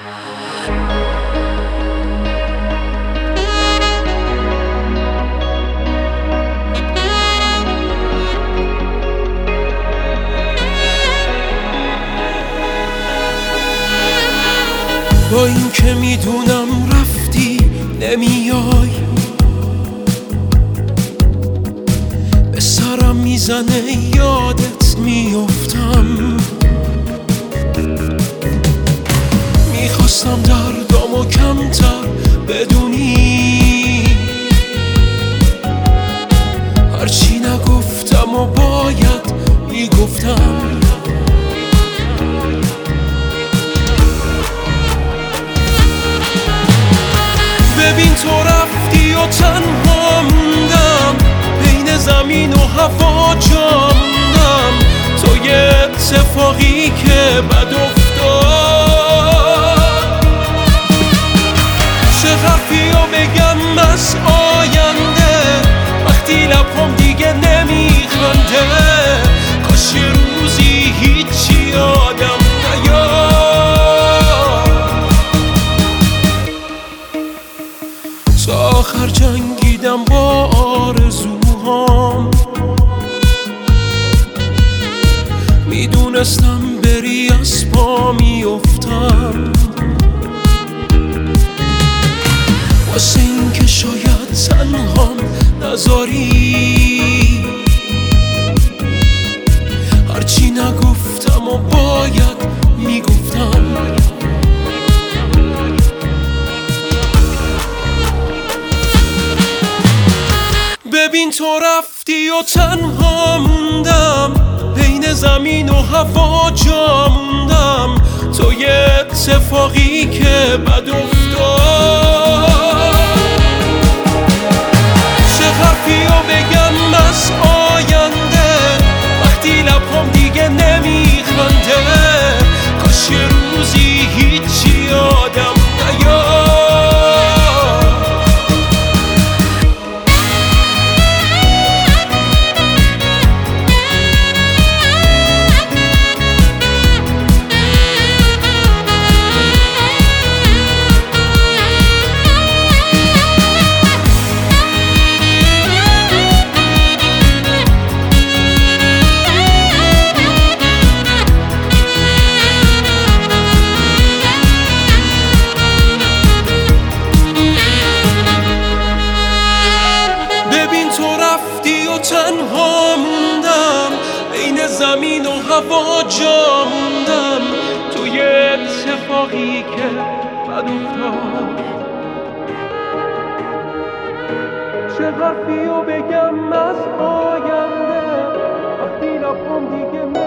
با این که میدونم رفتی نمیای، به سرم میزنه یادت میافتم. میخواستم دردامو کمتر بدونی، هرچی نگفتم و باید میگفتم. ببین تو رفتی و تنها موندم، بین زمین و هوا جا موندم. تو یه اتفاقی که بد افتاد، چه حرفی رو بگم از آینده وقتی لبم دیگه نمیخنده. کاش یه روزی هیچی یادم نیاد. تا آخر جنگیدم با آرزوهام، میدونستم بری از پا میافتم. واسه این که شاید تنهام نذاری، هرچی نگفتم و باید میگفتم. ببین تو رفتی و تنها موندم، بین زمین و هوا جا موندم. تو یه اتفاقی که بد افتاد، چه حرفی رو بگم از آینده وقتی لبم دیگه نمیخنده. کاش یه روزی هیچی یادم نیاد. تنها موندم، بین زمین و هوا جا موندم. تو یه اتفاقی که بد افتاد، چه حرفی رو بگم از آینده وقتی لبم دیگه